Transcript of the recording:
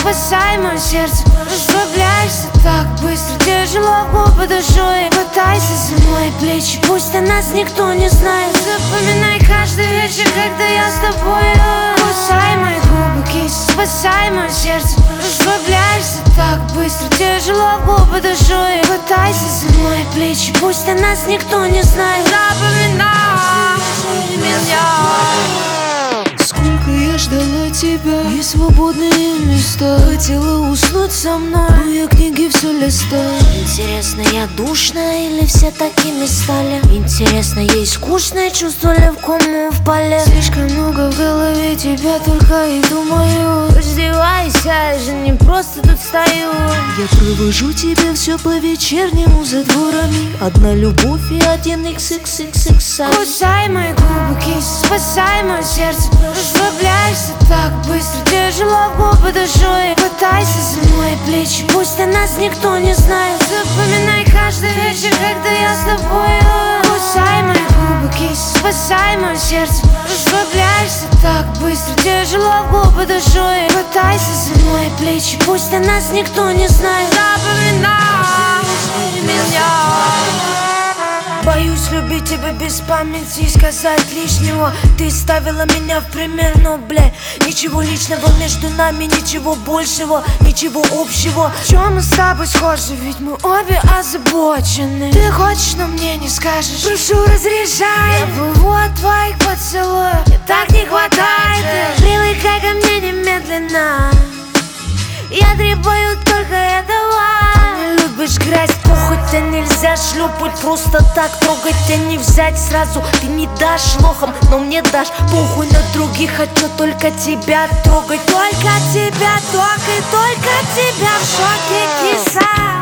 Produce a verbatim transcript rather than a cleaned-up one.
спасай мое сердце. Расслабляешься так быстро, тяжело губы душой. Хватайся за мои плечи, пусть о нас никто не знает. Запоминай каждый вечер, когда я с тобой. Кусай мои губы, кисть, спасай мое сердце. Расслабляешься так быстро, тяжело губы душой. Хватайся за мои плечи, пусть о нас никто не знает. Запоминай меня. Сколько я ждала тебя, и свободные места. Хотела уснуть со мной, но я книги все листаю. Интересно, я душная или все такими стали? Интересно, ей скучно, чувствовали в кому впали? Слишком много в голове тебя, только и думаю. Раздевайся, я же не просто тут стою. Я провожу тебя все по вечернему за дворами. Одна любовь и один икс икс икс икс. Кусай мои губы, кисть, спасай мое сердце. Расслабляешься так быстро, тяжело губы душой. Хватайся за мои плечи, пусть о нас никто не знает. Запоминай каждый вечер, когда я с тобой. Кусай мои губы, кисть, спасай мое сердце. Расслабляешься так быстро, тяжело губы душой. Хватайся за мои плечи, пусть о нас никто не знает. Запоминай меня. Боюсь любить тебя без памяти и сказать лишнего. Ты ставила меня в пример, но, бля, ничего личного между нами, ничего большего, ничего общего. В чем мы с тобой схожи, ведь мы обе озабочены. Ты хочешь, но мне не скажешь. Прошу, разряжай. Я плыву от твоих поцелуев, мне так не хватает. Привыкай ко мне немедленно, я требую только этого. Любишь грязь, похоть, а нельзя шлепать просто так, трогать, а не взять сразу. Ты не дашь лохом, но мне дашь. Похуй на других, хочу только тебя трогать. Только тебя, только, только тебя в шоке, киса.